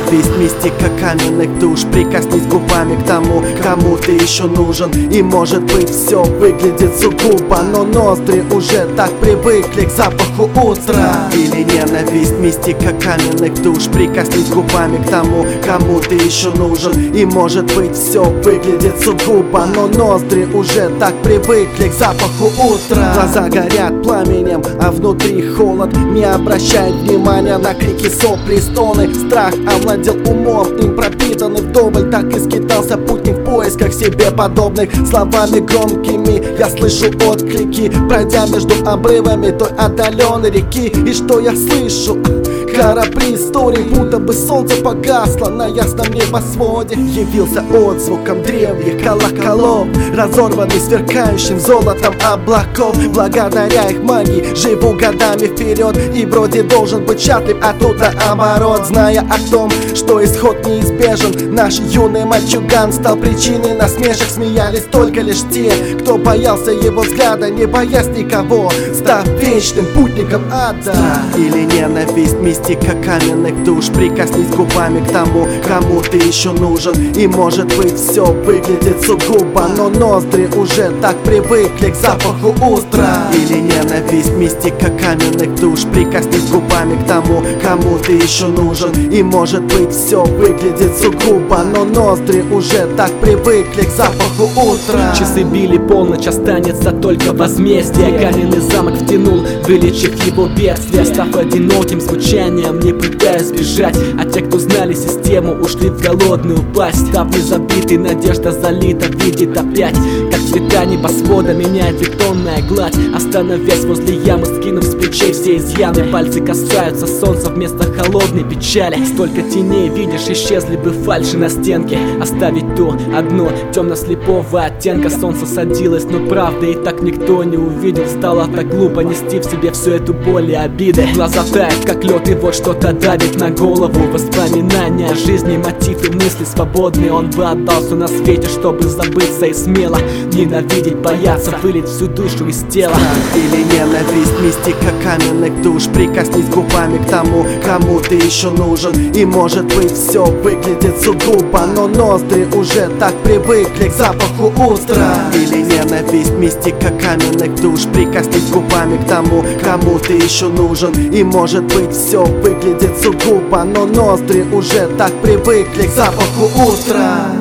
ненависть, мистика каменных душ. Прикоснись губами к тому, кому ты еще нужен. И может быть все выглядит сугубо, но ноздри уже так привыкли к запаху утра. Или ненависть, мистика каменных душ. Прикоснись губами к тому, кому ты еще нужен. И может быть все выглядит сугубо, но ноздри уже так привыкли к запаху утра. Глаза горят пламенем, а внутри холод. Не обращай внимания на крики, сопли, стоны. Страх овладел умом, им пропитанный вдоволь. Так и скитался путник в поисках себе подобных. Словами громкими я слышу отклики, пройдя между обрывами той отдаленной реки. И что я слышу? Корабли истории, будто бы солнце погасло на ясном небосводе. Явился отзвуком древних колоколов, разорванный сверкающим золотом облаков. Благодаря их магии живу годами вперед, и вроде должен быть счастлив, а тут наоборот. Зная о том, что исход неизбежен, наш юный мальчуган стал причиной насмешек. Смеялись только лишь те, кто боялся его взгляда, не боясь никого, став вечным путником ада. Или ненависть, мистика каменных душ. Прикоснись губами к тому, кому ты еще нужен. И может быть все выглядит сугубо, но ноздри уже так привыкли к запаху утра. Или ненависть, мистика каменных душ. Прикоснись губами к тому, кому ты еще нужен. И может быть все выглядит сугубо, но ноздри уже так привыкли к запаху утра. Часы били полночь, останется только возмездие. Каменный замок втянул, вылечив его бедствие. Став одиноким звучанием, не пытаясь сбежать. А те, кто знали систему, ушли в голодную пасть. Став незабитой, надежда залита, видит опять, как цвета небосвода меняет бетонная гладь. Остановясь возле ямы, скинув с плечей все изъяны, пальцы касаются солнца вместо холодной печали. Столько теней видишь, исчезли бы фальши на стенке. Оставить то одно темно-слепого оттенка. Солнце садилось, но правда и так никто не увидел. Стало так глупо нести в себе всю эту боль и обиды. Глаза тают, как лед, и вот что-то давит на голову. Воспоминания о жизни, мотивы, мысли свободные. Он бы отдал все на свете, чтобы забыться и смело ненавидеть, бояться, вылить всю душу из тела. Или ненависть, мистика каменных душ. Прикоснись губами к тому, кому ты еще нужен. И может быть все выглядит сугубо, но ноздри уже так привыкли к запаху утра. Или ненависть, мистика каменных душ. Прикоснись губами к тому, кому ты еще нужен. И может быть все выглядит сугубо, но ноздри уже так привыкли к запаху утра.